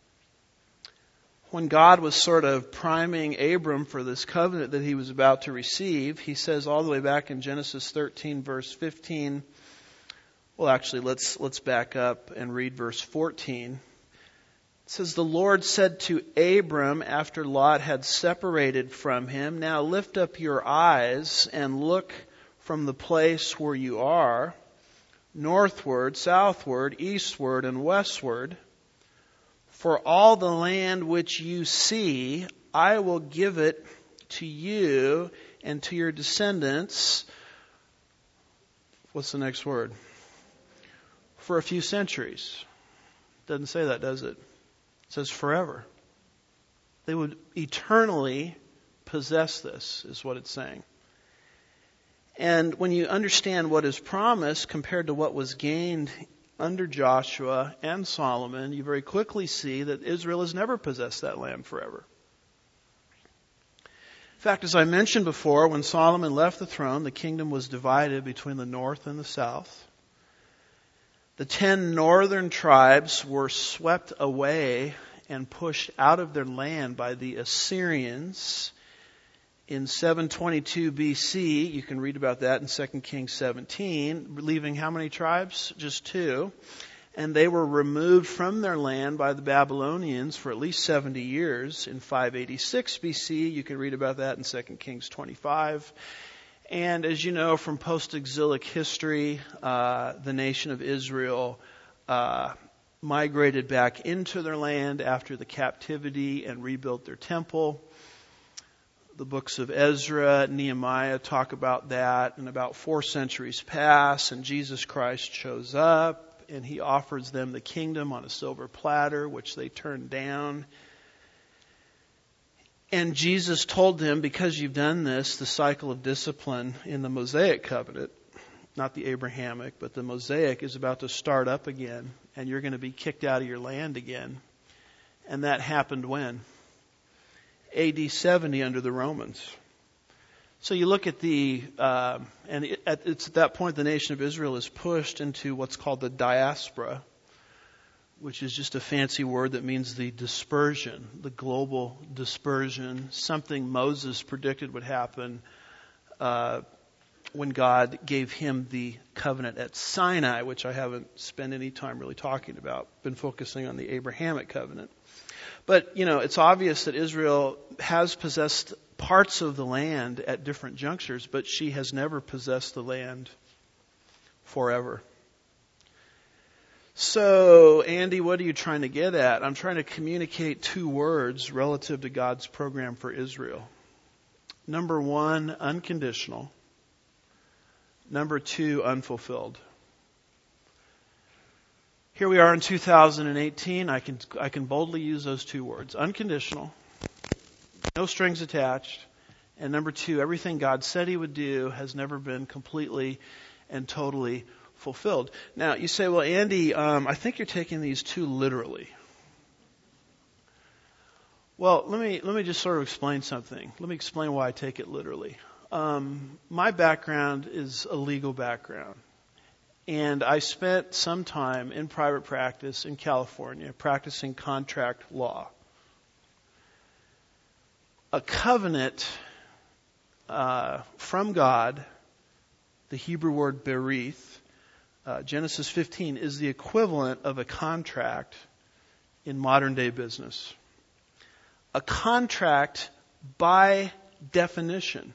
A: When God was sort of priming Abram for this covenant that he was about to receive, he says all the way back in Genesis thirteen, verse fifteen. Well, actually, let's let's back up and read verse fourteen. It says, "The Lord said to Abram after Lot had separated from him, 'Now lift up your eyes and look from the place where you are, northward, southward, eastward, and westward. For all the land which you see, I will give it to you and to your descendants.'" What's the next word? "For a few centuries." Doesn't say that, does it? It says forever. They would eternally possess this, is what it's saying. And when you understand what is promised compared to what was gained under Joshua and Solomon, you very quickly see that Israel has never possessed that land forever. In fact, as I mentioned before, when Solomon left the throne, the kingdom was divided between the north and the south. The ten northern tribes were swept away and pushed out of their land by the Assyrians in seven twenty-two B C. You can read about that in Second Kings seventeen, leaving how many tribes? Just two. And they were removed from their land by the Babylonians for at least seventy years in five eighty-six B C. You can read about that in Second Kings twenty-five. And as you know from post-exilic history, uh, the nation of Israel uh, migrated back into their land after the captivity and rebuilt their temple. The books of Ezra, Nehemiah talk about that, and about four centuries pass, and Jesus Christ shows up, and He offers them the kingdom on a silver platter, which they turned down. And Jesus told them, because you've done this, the cycle of discipline in the Mosaic covenant, not the Abrahamic, but the Mosaic, is about to start up again, and you're going to be kicked out of your land again. And that happened when? A D seventy under the Romans. So you look at the, uh, and it, at, it's at that point the nation of Israel is pushed into what's called the diaspora, which is just a fancy word that means the dispersion, the global dispersion, something Moses predicted would happen uh, when God gave him the covenant at Sinai, which I haven't spent any time really talking about. Been focusing on the Abrahamic covenant. But, you know, it's obvious that Israel has possessed parts of the land at different junctures, but she has never possessed the land forever. So, Andy, what are you trying to get at? I'm trying to communicate two words relative to God's program for Israel. Number one, unconditional. Number two, unfulfilled. Here we are in two thousand eighteen. I can I can boldly use those two words. Unconditional, no strings attached. And number two, everything God said He would do has never been completely and totally fulfilled. Now, you say, well, Andy, um, I think you're taking these too literally. Well, let me let me just sort of explain something. Let me explain why I take it literally. Um, my background is a legal background. And I spent some time in private practice in California practicing contract law. a covenant uh, from God, the Hebrew word berith, uh, Genesis fifteen, is the equivalent of a contract in modern day business. A contract, by definition,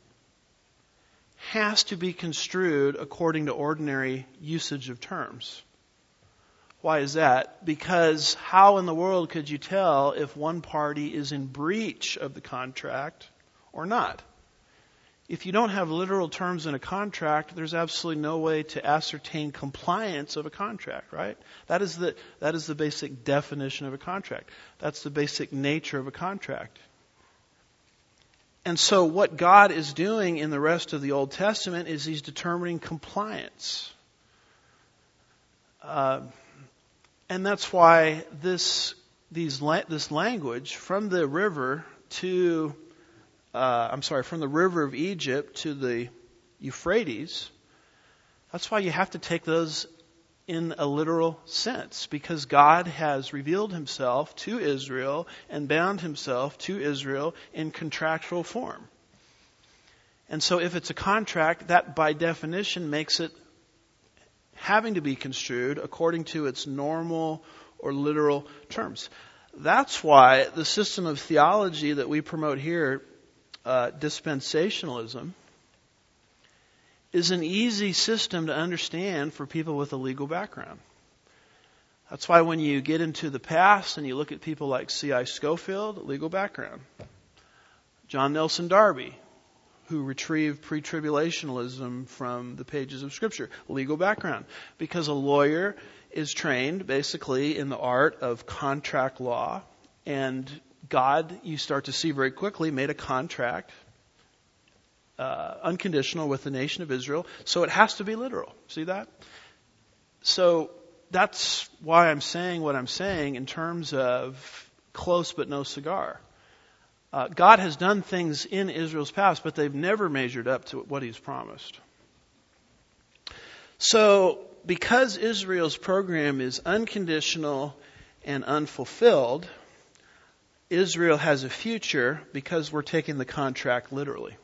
A: has to be construed according to ordinary usage of terms. Why is that? Because how in the world could you tell if one party is in breach of the contract or not? If you don't have literal terms in a contract, there's absolutely no way to ascertain compliance of a contract, right? That is the, that is the basic definition of a contract. That's the basic nature of a contract. And so what God is doing in the rest of the Old Testament is He's determining compliance. Uh, and that's why this, these, this language from the river to Uh, I'm sorry, from the river of Egypt to the Euphrates, that's why you have to take those in a literal sense, because God has revealed Himself to Israel and bound Himself to Israel in contractual form. And so if it's a contract, that by definition makes it having to be construed according to its normal or literal terms. That's why the system of theology that we promote here, Uh, dispensationalism, is an easy system to understand for people with a legal background. That's why when you get into the past and you look at people like C I Scofield, legal background. John Nelson Darby, who retrieved pre-tribulationalism from the pages of Scripture, legal background. Because a lawyer is trained basically in the art of contract law, and God, you start to see very quickly, made a contract, uh, unconditional with the nation of Israel. So it has to be literal. See that? So that's why I'm saying what I'm saying in terms of close but no cigar. Uh, God has done things in Israel's past, but they've never measured up to what He's promised. So because Israel's program is unconditional and unfulfilled, Israel has a future because we're taking the contract literally.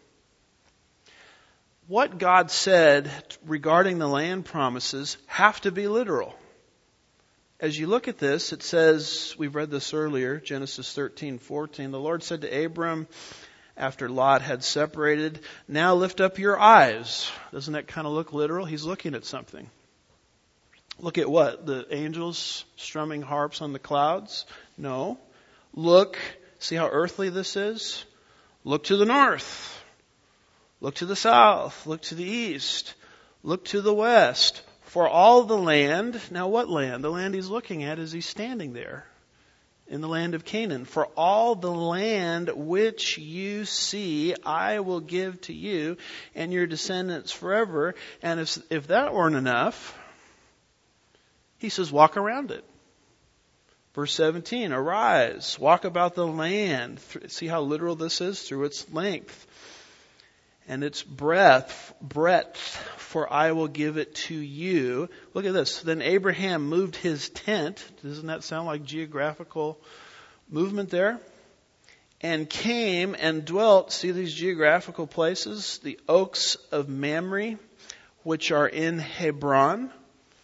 A: What God said regarding the land promises have to be literal. As you look at this, it says, we've read this earlier, Genesis thirteen fourteen, the Lord said to Abram, after Lot had separated, now lift up your eyes. Doesn't that kind of look literal? He's looking at something. Look at what? The angels strumming harps on the clouds? No. Look, see how earthly this is? Look to the north. Look to the south. Look to the east. Look to the west. For all the land, now what land? The land he's looking at as he's standing there in the land of Canaan. For all the land which you see, I will give to you and your descendants forever. And if, if that weren't enough, he says, walk around it. Verse seventeen, arise, walk about the land. See how literal this is? Through its length and its breadth, breadth, for I will give it to you. Look at this. Then Abraham moved his tent. Doesn't that sound like geographical movement there? And came and dwelt, see these geographical places, the oaks of Mamre, which are in Hebron.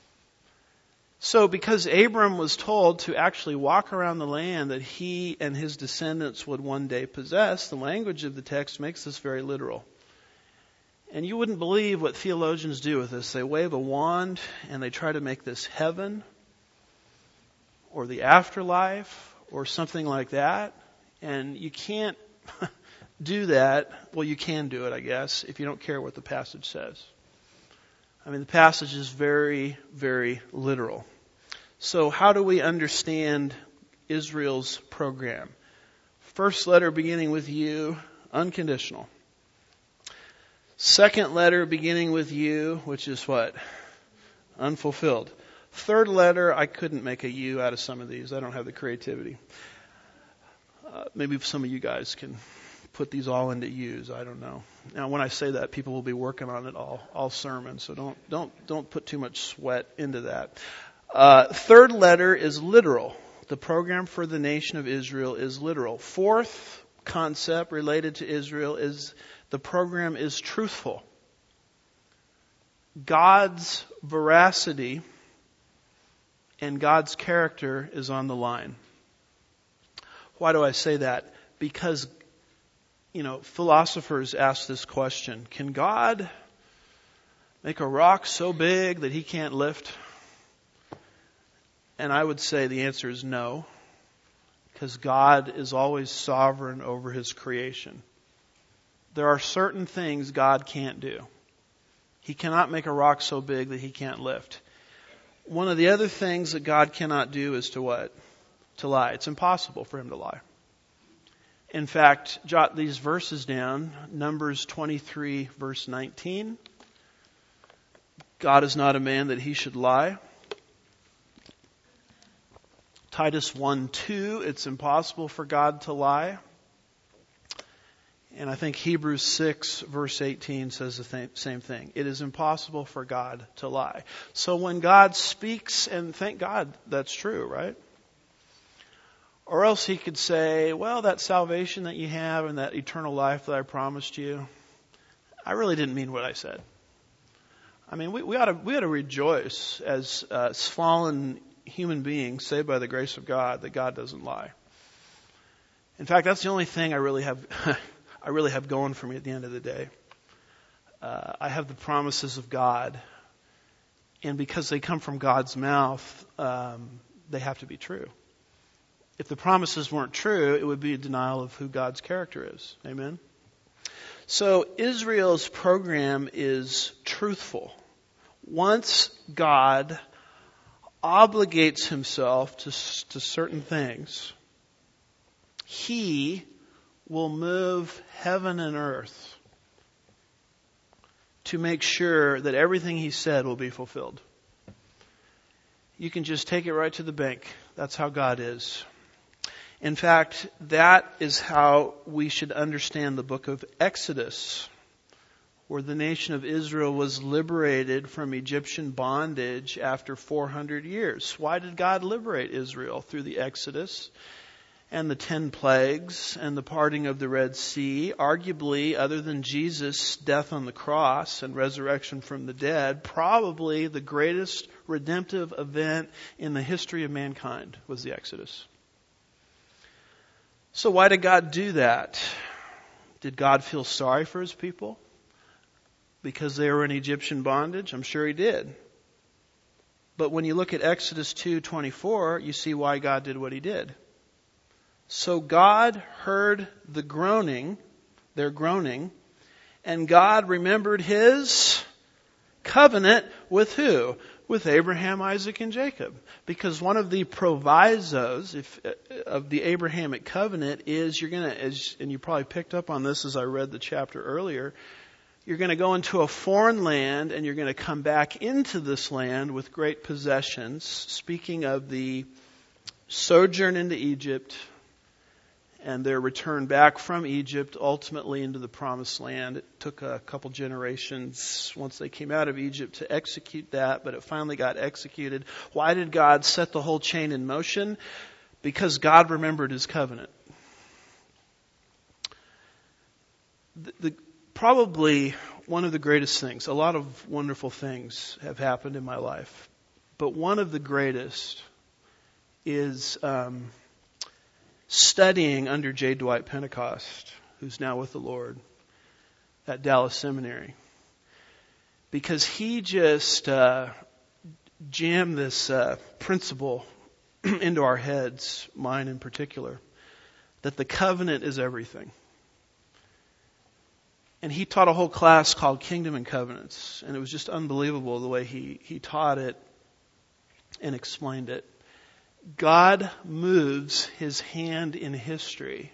A: So because Abram was told to actually walk around the land that he and his descendants would one day possess, the language of the text makes this very literal. And you wouldn't believe what theologians do with this. They wave a wand and they try to make this heaven or the afterlife or something like that. And you can't do that. Well, you can do it, I guess, if you don't care what the passage says. I mean, the passage is very, very literal. So how do we understand Israel's program? First letter beginning with you, unconditional. Second letter beginning with you, which is what? Unfulfilled. Third letter, I couldn't make a U out of some of these. I don't have the creativity. Uh, maybe some of you guys can put these all into U's. I don't know. Now, when I say that, people will be working on it all, all sermon. So don't, don't, don't put too much sweat into that. Uh, third letter is literal. The program for the nation of Israel is literal. Fourth, concept related to Israel is the program is truthful. God's veracity and God's character is on the line. Why do I say that? Because, you know, philosophers ask this question: can God make a rock so big that he can't lift? And I would say the answer is no, because God is always sovereign over his creation. There are certain things God can't do. He cannot make a rock so big that he can't lift. One of the other things that God cannot do is to what? To lie. It's impossible for him to lie. In fact, jot these verses down. Numbers twenty-three, verse nineteen. God is not a man that he should lie. Titus one two, it's impossible for God to lie. And I think Hebrews six, verse eighteen says the th- same thing. It is impossible for God to lie. So when God speaks, and thank God that's true, right? Or else he could say, well, that salvation that you have and that eternal life that I promised you, I really didn't mean what I said. I mean, we, we ought to we ought to rejoice as uh, fallen human beings saved by the grace of God that God doesn't lie. In fact, that's the only thing I really have I really have going for me at the end of the day. Uh, I have the promises of God, and because they come from God's mouth, um, they have to be true. If the promises weren't true, it would be a denial of who God's character is. Amen? So Israel's program is truthful. Once God obligates himself to, to certain things, he will move heaven and earth to make sure that everything he said will be fulfilled. You can just take it right to the bank. That's how God is. In fact, that is how we should understand the book of Exodus, where the nation of Israel was liberated from Egyptian bondage after four hundred years. Why did God liberate Israel? Through the Exodus and the ten plagues and the parting of the Red Sea. Arguably, other than Jesus' death on the cross and resurrection from the dead, probably the greatest redemptive event in the history of mankind was the Exodus. So why did God do that? Did God feel sorry for his people because they were in Egyptian bondage? I'm sure he did. But when you look at Exodus two twenty-four, you see why God did what he did. So God heard the groaning, their groaning, and God remembered his covenant with who? With Abraham, Isaac, and Jacob. Because one of the provisos if, of the Abrahamic covenant is you're going to, and you probably picked up on this as I read the chapter earlier, you're going to go into a foreign land and you're going to come back into this land with great possessions. Speaking of the sojourn into Egypt and their return back from Egypt, ultimately into the promised land. It took a couple generations once they came out of Egypt to execute that, but it finally got executed. Why did God set the whole chain in motion? Because God remembered his covenant. The, the, probably one of the greatest things, a lot of wonderful things have happened in my life, but one of the greatest is um, studying under J. Dwight Pentecost, who's now with the Lord at Dallas Seminary. Because he just uh, jammed this uh, principle into our heads, mine in particular, that the covenant is everything. And he taught a whole class called Kingdom and Covenants. And it was just unbelievable the way he, he taught it and explained it. God moves his hand in history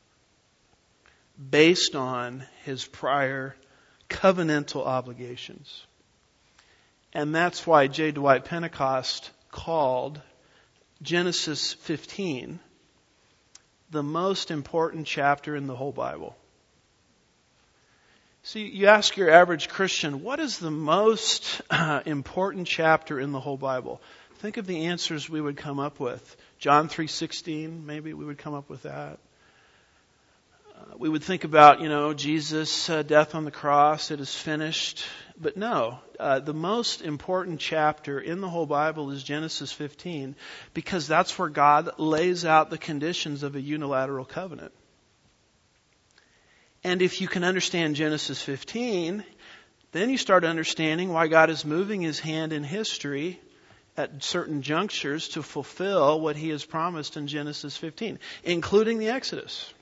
A: based on his prior covenantal obligations. And that's why J. Dwight Pentecost called Genesis fifteen the most important chapter in the whole Bible. So you ask your average Christian, what is the most uh, important chapter in the whole Bible? Think of the answers we would come up with. John three sixteen, maybe we would come up with that. we would think about, you know, Jesus' uh, death on the cross, it is finished. But no, uh, the most important chapter in the whole Bible is Genesis fifteen, because that's where God lays out the conditions of a unilateral covenant. And if you can understand Genesis fifteen, then you start understanding why God is moving His hand in history at certain junctures to fulfill what He has promised in Genesis fifteen, including the Exodus.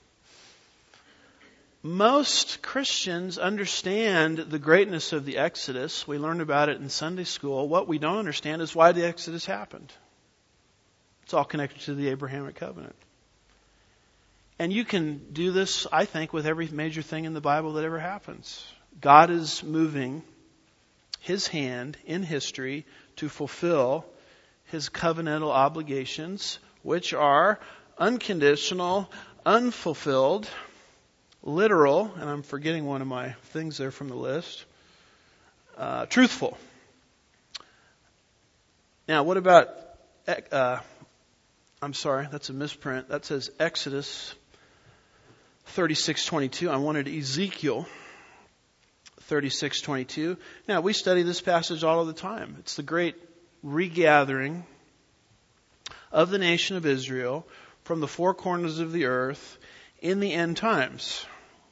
A: Most Christians understand the greatness of the Exodus. We learn about it in Sunday school. What we don't understand is why the Exodus happened. It's all connected to the Abrahamic covenant. And you can do this, I think, with every major thing in the Bible that ever happens. God is moving His hand in history to fulfill His covenantal obligations, which are unconditional, unfulfilled, literal, and I'm forgetting one of my things there from the list, uh, truthful. Now, what about, uh, I'm sorry, that's a misprint. That says Exodus thirty-six twenty-two. I wanted Ezekiel thirty-six twenty-two. Now, we study this passage all of the time. It's the great regathering of the nation of Israel from the four corners of the earth in the end times.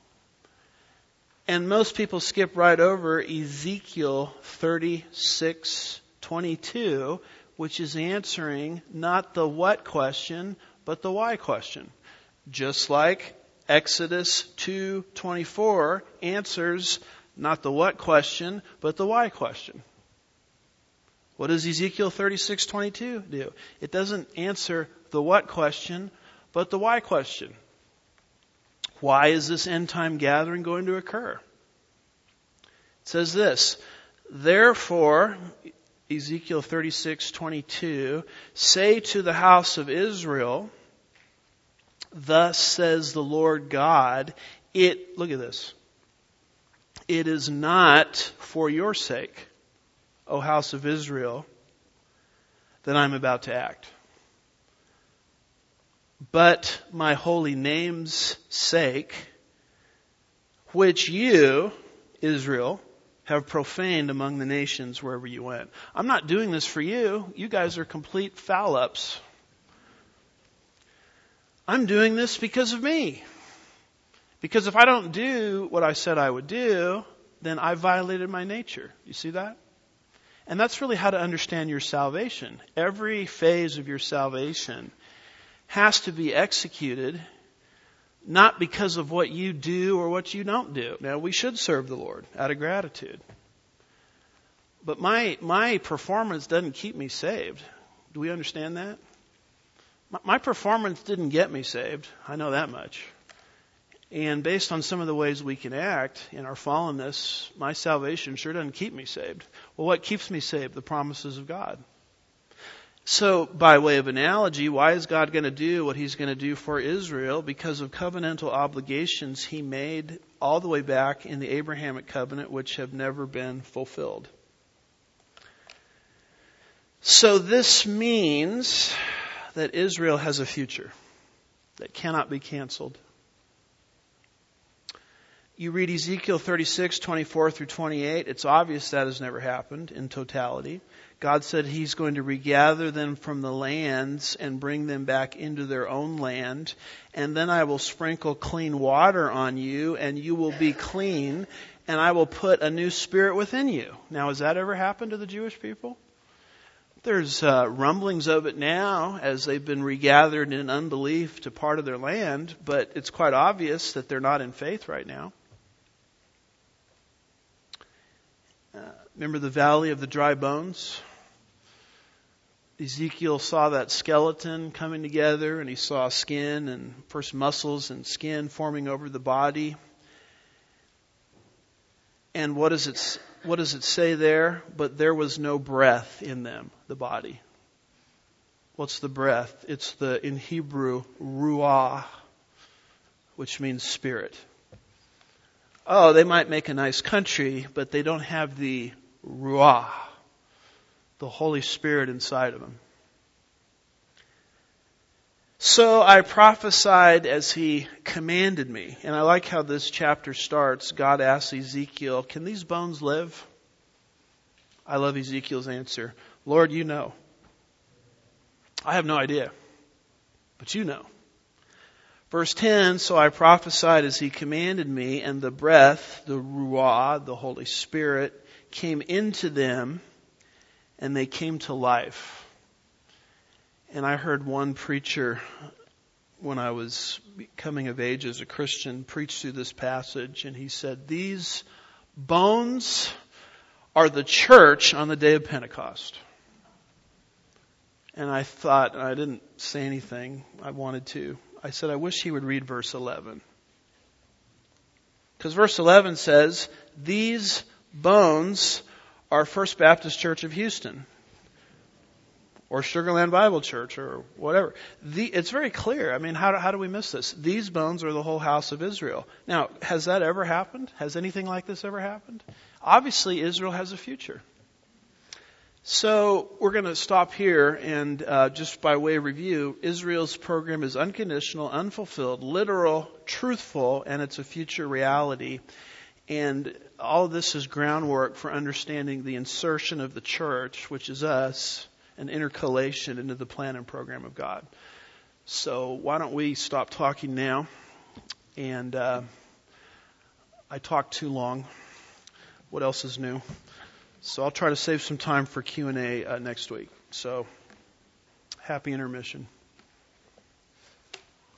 A: And most people skip right over Ezekiel thirty-six twenty-two, which is answering not the what question, but the why question. Just like Exodus two twenty-four answers not the what question, but the why question. What does Ezekiel thirty-six twenty-two do? It doesn't answer the what question, but the why question. Why is this end time gathering going to occur? It says this, therefore, Ezekiel thirty-six twenty-two, say to the house of Israel, thus says the Lord God, it, look at this, it is not for your sake, O house of Israel, that I'm about to act, but my holy name's sake, which you, Israel, have profaned among the nations wherever you went. I'm not doing this for you. You guys are complete foul-ups. I'm doing this because of me. Because if I don't do what I said I would do, then I violated my nature. You see that? And that's really how to understand your salvation. Every phase of your salvation has to be executed not because of what you do or what you don't do. Now, we should serve the Lord out of gratitude. But my my performance doesn't keep me saved. Do we understand that? My, my performance didn't get me saved. I know that much. And based on some of the ways we can act in our fallenness, my salvation sure doesn't keep me saved. Well, what keeps me saved? The promises of God. So, by way of analogy, why is God going to do what He's going to do for Israel? Because of covenantal obligations He made all the way back in the Abrahamic covenant, which have never been fulfilled. So this means that Israel has a future that cannot be canceled. You read Ezekiel thirty-six, twenty-four through twenty-eight, it's obvious that has never happened in totality. God said He's going to regather them from the lands and bring them back into their own land. And then I will sprinkle clean water on you, and you will be clean, and I will put a new spirit within you. Now, has that ever happened to the Jewish people? There's uh, rumblings of it now as they've been regathered in unbelief to part of their land, but it's quite obvious that they're not in faith right now. Uh, remember the valley of the dry bones? Ezekiel saw that skeleton coming together, and he saw skin and first muscles and skin forming over the body. And what does it what does it say there? But there was no breath in them, the body. What's the breath? It's the, in Hebrew, ruah, which means spirit. Oh, they might make a nice country, but they don't have the ruah, the Holy Spirit inside of them. So I prophesied as he commanded me. And I like how this chapter starts. God asks Ezekiel, can these bones live? I love Ezekiel's answer. Lord, you know. I have no idea. But you know. Verse ten, so I prophesied as he commanded me, and the breath, the Ruah, the Holy Spirit, came into them, and they came to life. And I heard one preacher, when I was coming of age as a Christian, preach through this passage, and he said, these bones are the church on the day of Pentecost. And I thought, and I didn't say anything, I wanted to. I said, I wish he would read verse eleven. Because verse eleven says, these bones are First Baptist Church of Houston. Or Sugar Land Bible Church, or whatever. The, it's very clear. I mean, how do, how do we miss this? These bones are the whole house of Israel. Now, has that ever happened? Has anything like this ever happened? Obviously, Israel has a future. So, we're going to stop here, and uh, just by way of review, Israel's program is unconditional, unfulfilled, literal, truthful, and it's a future reality. And all of this is groundwork for understanding the insertion of the church, which is us, an intercalation into the plan and program of God. So why don't we stop talking now? And uh, I talked too long. What else is new? So I'll try to save some time for Q and A uh, next week. So happy intermission.